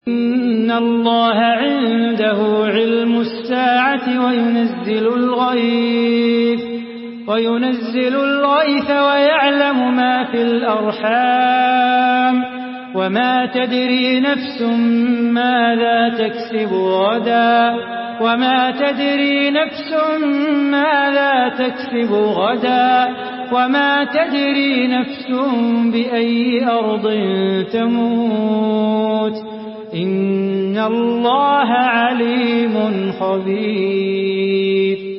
إن الله عنده علم الساعة وينزل الغيث ويعلم ما في الأرحام وما تدري نفس ماذا تكسب غدا وما تدري نفس بأي أرض تموت إن الله عليم خبير